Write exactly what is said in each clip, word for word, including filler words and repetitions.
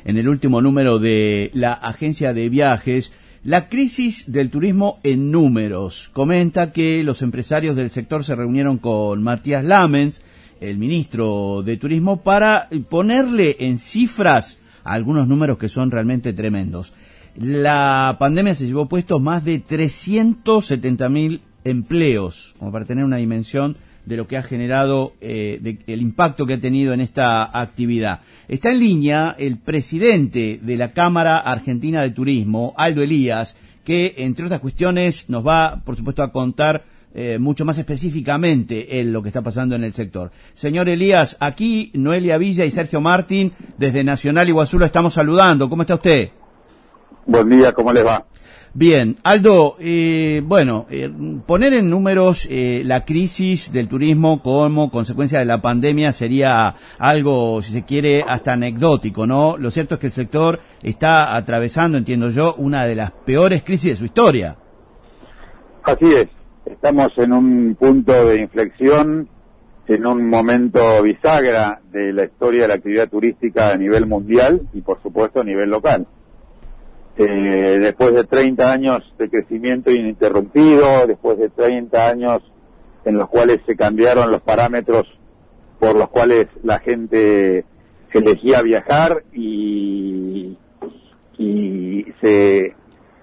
en el último número de la agencia de viajes. La crisis del turismo en números. Comenta que los empresarios del sector se reunieron con Matías Lamens, el ministro de Turismo, para ponerle en cifras algunos números que son realmente tremendos. La pandemia se llevó puestos más de trescientos setenta mil empleos, como para tener una dimensión de lo que ha generado, eh, de, el impacto que ha tenido en esta actividad. Está en línea el presidente de la Cámara Argentina de Turismo, Aldo Elías, que, entre otras cuestiones, nos va, por supuesto, a contar Eh, mucho más específicamente en lo que está pasando en el sector. Señor Elías, aquí Noelia Villa y Sergio Martín, desde Nacional Iguazú, lo estamos saludando. ¿Cómo está usted? Buen día, ¿cómo les va? Bien, Aldo, eh, bueno, eh, poner en números eh, la crisis del turismo como consecuencia de la pandemia sería algo, si se quiere, hasta anecdótico, ¿no? Lo cierto es que el sector está atravesando, entiendo yo, una de las peores crisis de su historia. Así es. Estamos en un punto de inflexión, en un momento bisagra de la historia de la actividad turística a nivel mundial y, por supuesto, a nivel local. Eh, después de treinta años de crecimiento ininterrumpido, después de treinta años en los cuales se cambiaron los parámetros por los cuales la gente elegía viajar y, y se,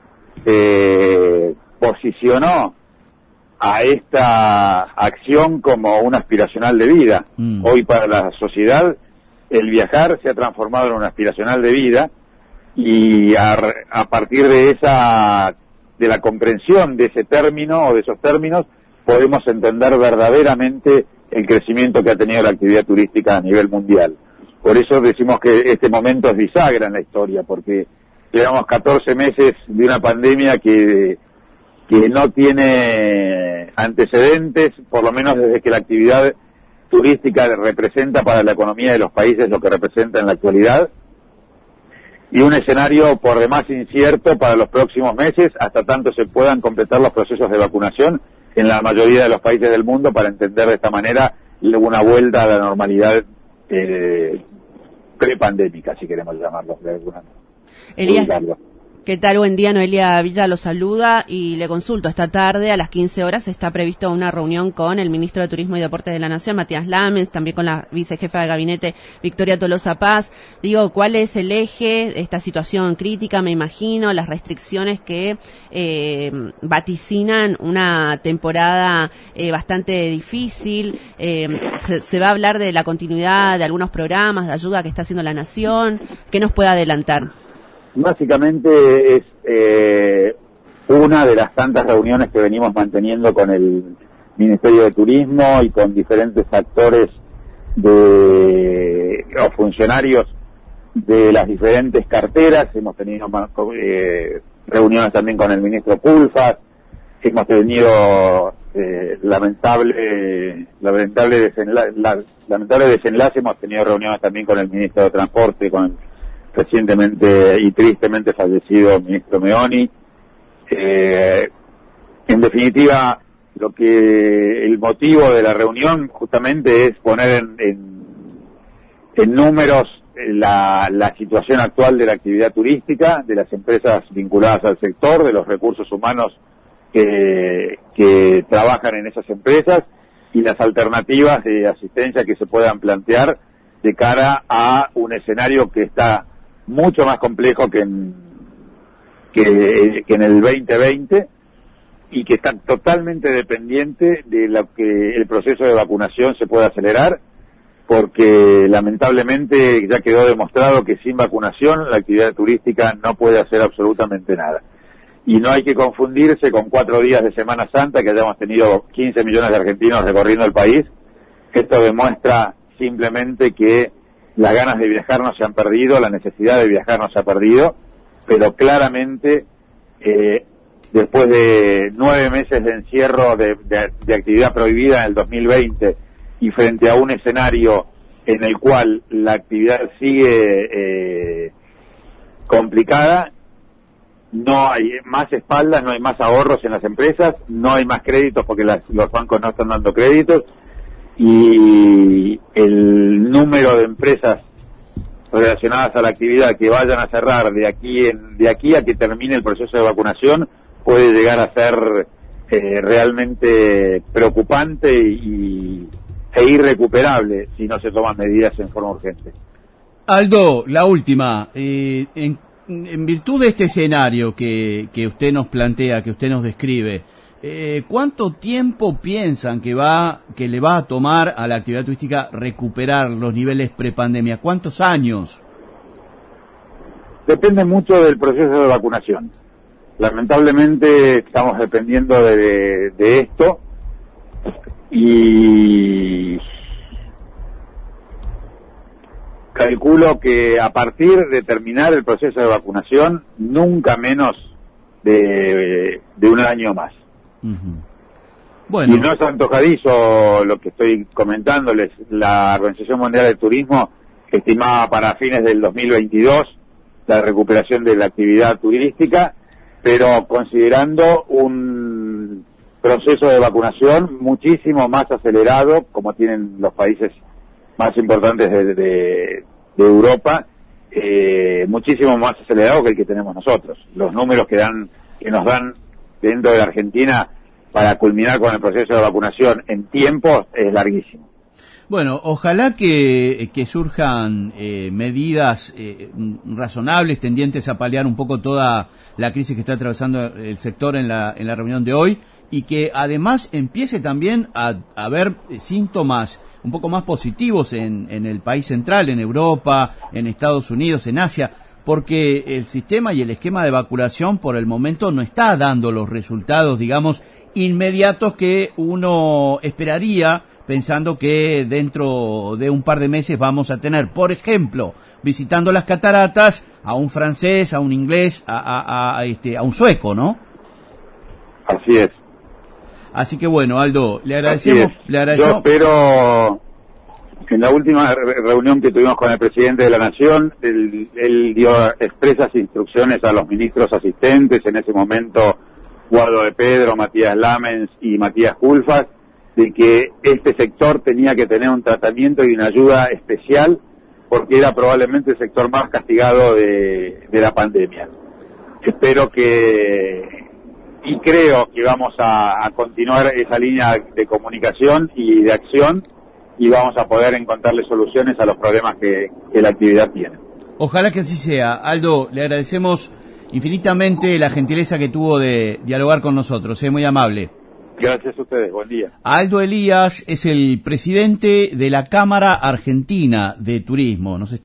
se posicionó a esta acción como una aspiracional de vida. Mm. Hoy para la sociedad el viajar se ha transformado en una aspiracional de vida y a, a partir de esa, de la comprensión de ese término o de esos términos, podemos entender verdaderamente el crecimiento que ha tenido la actividad turística a nivel mundial. Por eso decimos que este momento es bisagra en la historia, porque llevamos catorce meses de una pandemia que que no tiene antecedentes, por lo menos desde que la actividad turística representa para la economía de los países lo que representa en la actualidad, y un escenario por demás incierto para los próximos meses, hasta tanto se puedan completar los procesos de vacunación en la mayoría de los países del mundo, para entender de esta manera una vuelta a la normalidad eh, prepandémica, si queremos llamarlo de alguna manera. ¿Qué tal? Buen día, Noelia Villa lo saluda y le consulto. Esta tarde a las quince horas está previsto una reunión con el ministro de Turismo y Deportes de la Nación, Matías Lamens, también con la vicejefa de gabinete, Victoria Tolosa Paz. Digo, ¿cuál es el eje? Esta situación crítica, me imagino, las restricciones que eh, vaticinan una temporada eh, bastante difícil. Eh, se, se va a hablar de la continuidad de algunos programas de ayuda que está haciendo la Nación. ¿Qué nos puede adelantar? Básicamente es eh, una de las tantas reuniones que venimos manteniendo con el Ministerio de Turismo y con diferentes actores de, o funcionarios de las diferentes carteras. Hemos tenido eh, reuniones también con el ministro Pulfas, hemos tenido eh, lamentable lamentable desenlace, la, lamentable desenlace, hemos tenido reuniones también con el ministro de Transporte, con el recientemente y tristemente fallecido ministro Meoni. Eh, en definitiva, lo que el motivo de la reunión justamente es poner en, en, en números la, la situación actual de la actividad turística, de las empresas vinculadas al sector, de los recursos humanos que, que trabajan en esas empresas y las alternativas de asistencia que se puedan plantear de cara a un escenario que está mucho más complejo que en, que, que en el veinte veinte y que está totalmente dependiente de lo que el proceso de vacunación se pueda acelerar, porque lamentablemente ya quedó demostrado que sin vacunación la actividad turística no puede hacer absolutamente nada. Y no hay que confundirse con cuatro días de Semana Santa, que hayamos tenido quince millones de argentinos recorriendo el país. Esto demuestra simplemente que las ganas de viajar no se han perdido, la necesidad de viajar no se ha perdido, pero claramente eh, después de nueve meses de encierro de, de, de actividad prohibida en el dos mil veinte y frente a un escenario en el cual la actividad sigue eh, complicada, no hay más espaldas, no hay más ahorros en las empresas, no hay más créditos porque las, los bancos no están dando créditos, y el número de empresas relacionadas a la actividad que vayan a cerrar de aquí en, de aquí a que termine el proceso de vacunación puede llegar a ser eh, realmente preocupante y, e irrecuperable si no se toman medidas en forma urgente. Aldo, la última, eh, en, en virtud de este escenario que, que usted nos plantea, que usted nos describe, eh, ¿cuánto tiempo piensan que va, que le va a tomar a la actividad turística recuperar los niveles prepandemia? ¿Cuántos años? Depende mucho del proceso de vacunación. Lamentablemente estamos dependiendo de, de esto y calculo que a partir de terminar el proceso de vacunación, nunca menos de, de un año más. Uh-huh. Bueno. Y no es antojadizo lo que estoy comentándoles. La Organización Mundial del Turismo estimaba para fines del dos mil veintidós la recuperación de la actividad turística, pero considerando un proceso de vacunación muchísimo más acelerado, como tienen los países más importantes de, de, de Europa, eh, muchísimo más acelerado que el que tenemos nosotros. Los números que dan, que nos dan dentro de la Argentina para culminar con el proceso de vacunación en tiempo es larguísimo. Bueno, ojalá que, que surjan eh, medidas eh, razonables, tendientes a paliar un poco toda la crisis que está atravesando el sector en la, en la reunión de hoy, y que además empiece también a, a haber síntomas un poco más positivos en, en el país central, en Europa, en Estados Unidos, en Asia, porque el sistema y el esquema de vacunación por el momento no está dando los resultados, digamos, inmediatos que uno esperaría, pensando que dentro de un par de meses vamos a tener, por ejemplo, visitando las cataratas, a un francés, a un inglés, a, a, a, este, a un sueco, ¿no? Así es. Así que bueno, Aldo, le agradecemos. Le agradecemos. Yo espero, en la última re reunión que tuvimos con el presidente de la Nación, él, él dio expresas instrucciones a los ministros asistentes, en ese momento Guado de Pedro, Matías Lamens y Matías Culfas, de que este sector tenía que tener un tratamiento y una ayuda especial porque era probablemente el sector más castigado de, de la pandemia. Espero que, y creo que vamos a, a continuar esa línea de comunicación y de acción y vamos a poder encontrarle soluciones a los problemas que, que la actividad tiene. Ojalá que así sea. Aldo, le agradecemos infinitamente la gentileza que tuvo de dialogar con nosotros. Es muy amable. Gracias a ustedes, buen día. Aldo Elías es el presidente de la Cámara Argentina de Turismo. Nos